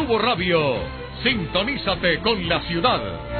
Cubo Radio. Sintonízate con la ciudad.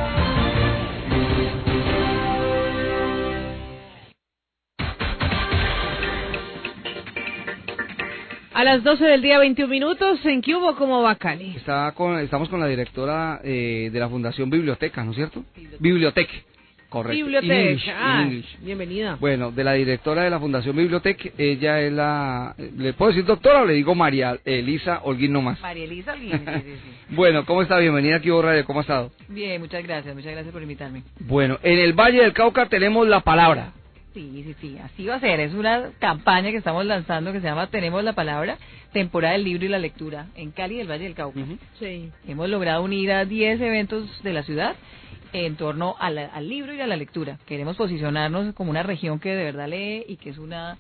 A las 12 del día, 21 minutos, en Cubo, ¿cómo va Cali? Estamos con la directora de la Fundación Biblioteca, ¿no es cierto? Biblioteca, correcto. Biblioteca, bienvenida. Bueno, de la directora de la Fundación Biblioteca, ella es ¿le puedo decir doctora o le digo María Elisa Holguín nomás? María Elisa Holguín, sí. Bueno, ¿cómo está? Bienvenida a Cubo Radio, ¿cómo ha estado? Bien, muchas gracias por invitarme. Bueno, en el Valle del Cauca tenemos la palabra. Sí, así va a ser. Es una campaña que estamos lanzando que se llama Tenemos la Palabra, temporada del libro y la lectura, en Cali del Valle del Cauca. Sí. Hemos logrado unir a 10 eventos de la ciudad en torno al libro y a la lectura. Queremos posicionarnos como una región que de verdad lee y que es una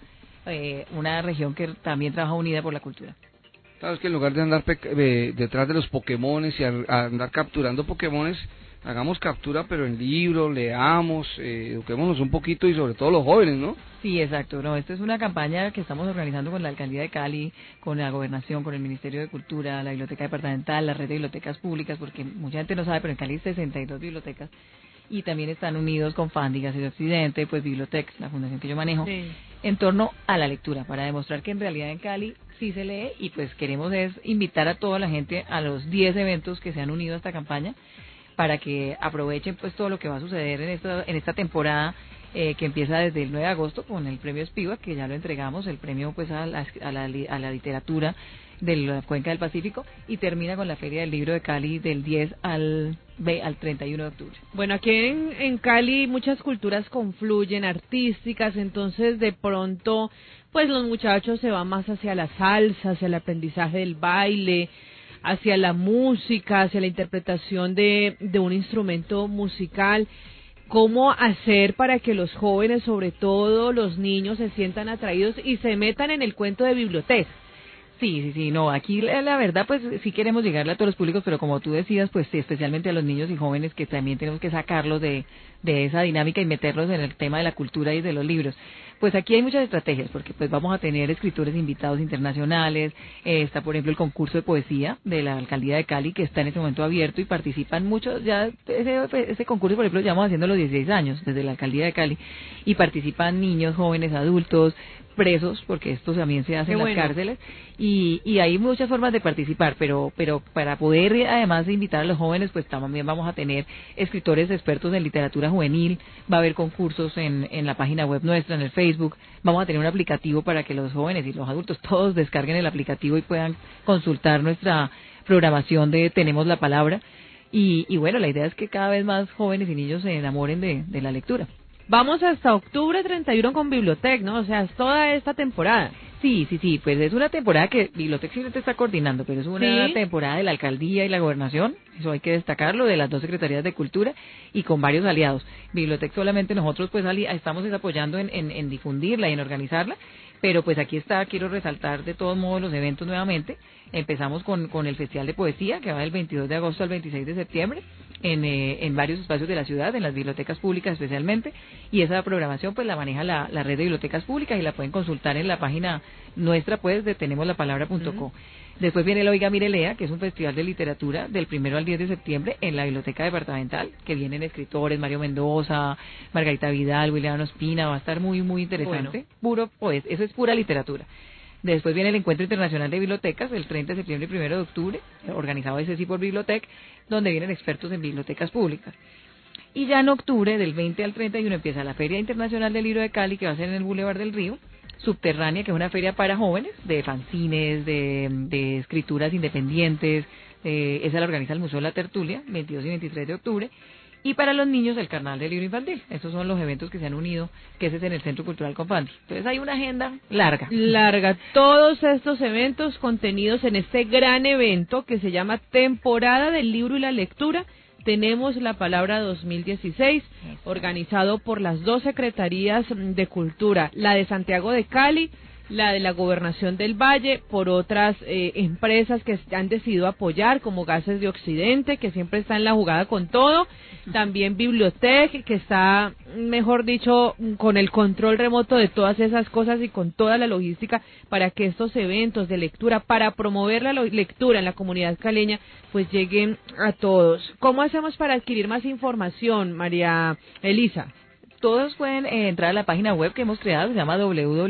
región que también trabaja unida por la cultura. Claro, es que en lugar de andar detrás de los Pokémones y andar capturando Pokémones, hagamos captura, pero en libro, leamos, eduquémonos un poquito y sobre todo los jóvenes, ¿no? Sí, exacto. No, esta es una campaña que estamos organizando con la Alcaldía de Cali, con la Gobernación, con el Ministerio de Cultura, la Biblioteca Departamental, la Red de Bibliotecas Públicas, porque mucha gente no sabe, pero en Cali hay 62 bibliotecas y también están unidos con Fándigas y de Occidente, pues Bibliotex, la fundación que yo manejo, en torno a la lectura, para demostrar que en realidad en Cali sí se lee y pues queremos es invitar a toda la gente a los 10 eventos que se han unido a esta campaña, para que aprovechen pues todo lo que va a suceder en esta temporada que empieza desde el 9 de agosto con el premio Spivak, que ya lo entregamos, el premio pues a la literatura de la Cuenca del Pacífico, y termina con la Feria del Libro de Cali del 10 al 31 de octubre. Bueno, aquí en Cali muchas culturas confluyen, artísticas, entonces de pronto pues los muchachos se van más hacia la salsa, hacia el aprendizaje del baile, hacia la música, hacia la interpretación de un instrumento musical. ¿Cómo hacer para que los jóvenes, sobre todo los niños, se sientan atraídos y se metan en el cuento de biblioteca? Sí, no, aquí la verdad pues sí queremos llegarle a todos los públicos, pero como tú decías, pues sí, especialmente a los niños y jóvenes, que también tenemos que sacarlos de esa dinámica y meterlos en el tema de la cultura y de los libros. Pues aquí hay muchas estrategias, porque pues vamos a tener escritores invitados internacionales, está por ejemplo el concurso de poesía de la Alcaldía de Cali, que está en este momento abierto y participan muchos, ya ese concurso por ejemplo llevamos haciendo los 16 años desde la Alcaldía de Cali, y participan niños, jóvenes, adultos, presos, porque esto también se hace en las cárceles, y hay muchas formas de participar, pero para poder además de invitar a los jóvenes, pues también vamos a tener escritores expertos en literatura juvenil, va a haber concursos en la página web nuestra, en el Facebook, vamos a tener un aplicativo para que los jóvenes y los adultos todos descarguen el aplicativo y puedan consultar nuestra programación de Tenemos la Palabra, y bueno, la idea es que cada vez más jóvenes y niños se enamoren de la lectura. Vamos hasta octubre 31 con Biblioteca, ¿no? O sea, es toda esta temporada. Sí, pues es una temporada que Biblioteca simplemente está coordinando, pero es una temporada de la Alcaldía y la Gobernación, eso hay que destacarlo, de las 2 Secretarías de Cultura y con varios aliados. Biblioteca solamente nosotros pues estamos apoyando en difundirla y en organizarla, pero pues aquí quiero resaltar de todos modos los eventos nuevamente. Empezamos con el Festival de Poesía, que va del 22 de agosto al 26 de septiembre, en varios espacios de la ciudad, en las bibliotecas públicas especialmente, y esa programación pues la maneja la red de bibliotecas públicas y la pueden consultar en la página nuestra pues de tenemoslapalabra.co. Después viene el Oiga Mire Lea, que es un festival de literatura del 1 al 10 de septiembre en la Biblioteca Departamental, que vienen escritores, Mario Mendoza, Margarita Vidal, William Ospina, va a estar muy interesante. Bueno. Eso es pura literatura. Después viene el Encuentro Internacional de Bibliotecas, el 30 de septiembre y 1 de octubre, organizado ese sí por Bibliotec, donde vienen expertos en bibliotecas públicas. Y ya en octubre, del 20 al 31, empieza la Feria Internacional del Libro de Cali, que va a ser en el Boulevard del Río, Subterránea, que es una feria para jóvenes, de fanzines, de escrituras independientes, esa la organiza el Museo de la Tertulia, 22 y 23 de octubre, y para los niños el Carnaval del Libro Infantil. Esos son los eventos que se han unido, que ese es en el Centro Cultural Confandi. Entonces hay una agenda larga. Todos estos eventos contenidos en este gran evento que se llama Temporada del Libro y la Lectura. Tenemos la Palabra 2016, organizado por las 2 Secretarías de Cultura, la de Santiago de Cali, la de la Gobernación del Valle, por otras empresas que han decidido apoyar, como Gases de Occidente, que siempre está en la jugada con todo, también Bibliotec, que está, mejor dicho, con el control remoto de todas esas cosas y con toda la logística para que estos eventos de lectura, para promover la lectura en la comunidad caleña, pues lleguen a todos. ¿Cómo hacemos para adquirir más información, María Elisa? Todos pueden entrar a la página web que hemos creado, se llama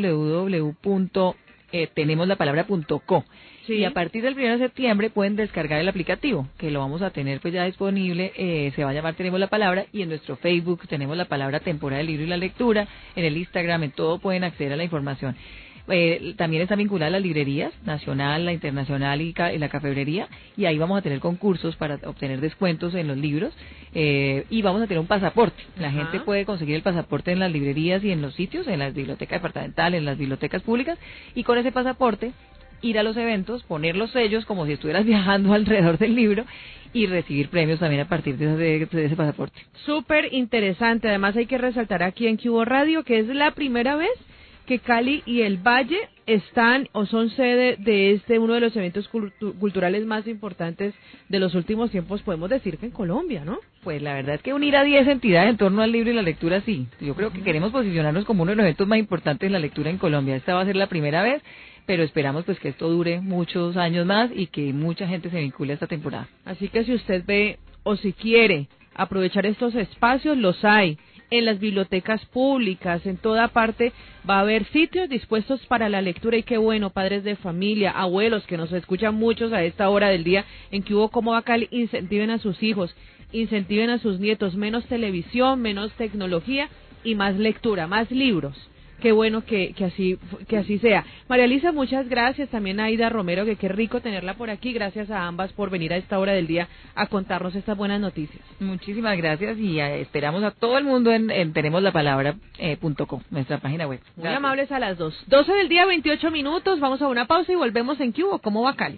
www.tenemoslapalabra.co. Sí. Y a partir del 1 de septiembre pueden descargar el aplicativo, que lo vamos a tener pues ya disponible, se va a llamar Tenemos la Palabra, y en nuestro Facebook Tenemos la Palabra, temporada del libro y la lectura, en el Instagram, en todo pueden acceder a la información. También está vinculada a las librerías nacional, la internacional y la cafebrería, y ahí vamos a tener concursos para obtener descuentos en los libros, y vamos a tener un pasaporte. La gente puede conseguir el pasaporte en las librerías y en los sitios, en las bibliotecas departamentales, en las bibliotecas públicas, y con ese pasaporte ir a los eventos, poner los sellos como si estuvieras viajando alrededor del libro y recibir premios también a partir de ese pasaporte. Súper interesante. Además hay que resaltar aquí en Cubo Radio que es la primera vez que Cali y el Valle están o son sede de uno de los eventos culturales más importantes de los últimos tiempos, podemos decir que en Colombia, ¿no? Pues la verdad es que unir a 10 entidades en torno al libro y la lectura, sí. Yo creo que queremos posicionarnos como uno de los eventos más importantes en la lectura en Colombia. Esta va a ser la primera vez, pero esperamos pues que esto dure muchos años más y que mucha gente se vincule a esta temporada. Así que si usted ve o si quiere aprovechar estos espacios, los hay. En las bibliotecas públicas, en toda parte va a haber sitios dispuestos para la lectura, y qué bueno, padres de familia, abuelos que nos escuchan muchos a esta hora del día en que hubo como Cali, incentiven a sus hijos, incentiven a sus nietos, menos televisión, menos tecnología y más lectura, más libros. Qué bueno que así sea. María Elisa, muchas gracias. También a Aida Romero, que qué rico tenerla por aquí. Gracias a ambas por venir a esta hora del día a contarnos estas buenas noticias. Muchísimas gracias, y esperamos a todo el mundo en tenemoslapalabra.com, nuestra página web. Muy amables a las 2. 12 del día, 28 minutos. Vamos a una pausa y volvemos en Cubo. ¿Cómo va Cali?